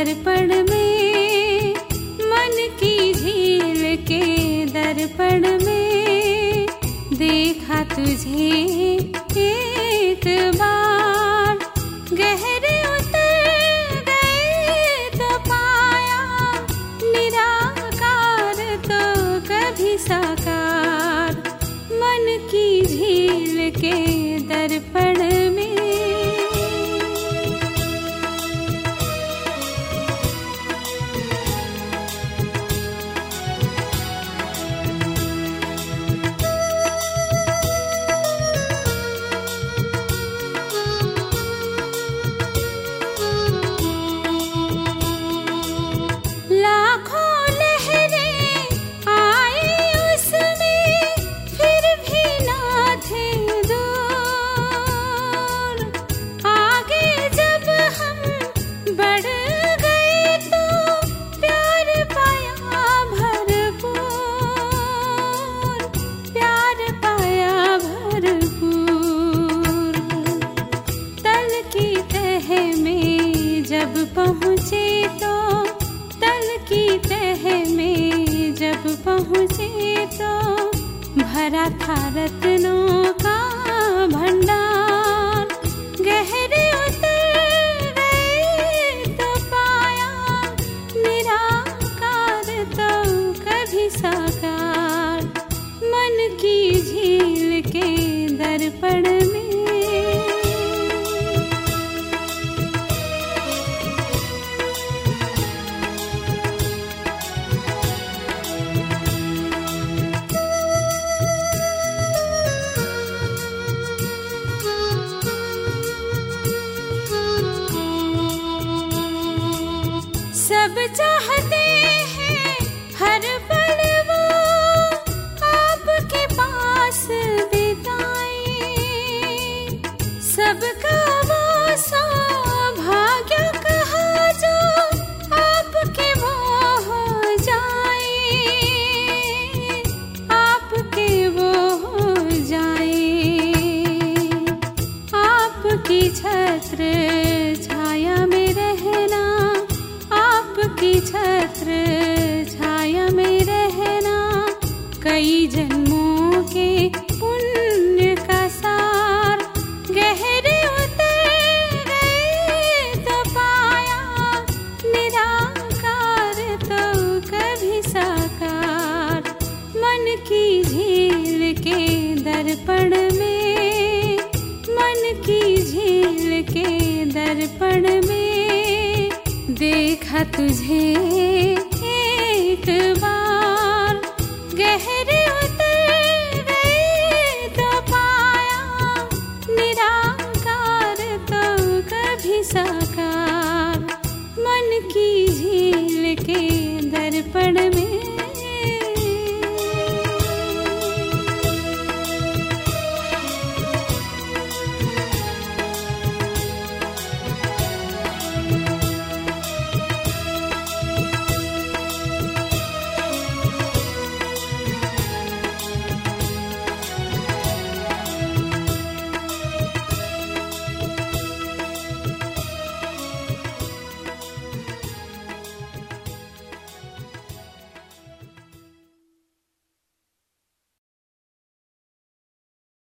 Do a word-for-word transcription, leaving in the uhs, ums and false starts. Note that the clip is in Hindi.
दर्पण में, मन की झील के दर्पण में देखा तुझे एक बार। गहरे उतर गए तो पाया निराकार तो कभी साकार, मन की झील के दर्पण में। जब पहुँचे तो तल की तह में, जब पहुँचे तो भरा था रत्नों का भंडार। गहरे उतर गए तो पाया निराकार तो कभी साकार, मन की झील के दर्पण में। सब चाहते हैं हर पल वो आपके पास बिताए, सबका वो सौभाग्य कहा जो आपके वो हो जाए, आपके वो हो जाए। आपकी छत्र छाया में रहना, की छत्र छाया में रहना, कई जन्मों के पुण्य का सार। गहरे उतर गए तो पाया निराकार तो कभी साकार, मन की झील के दर्पण में, मन की झील के दर्पण में देखा तुझे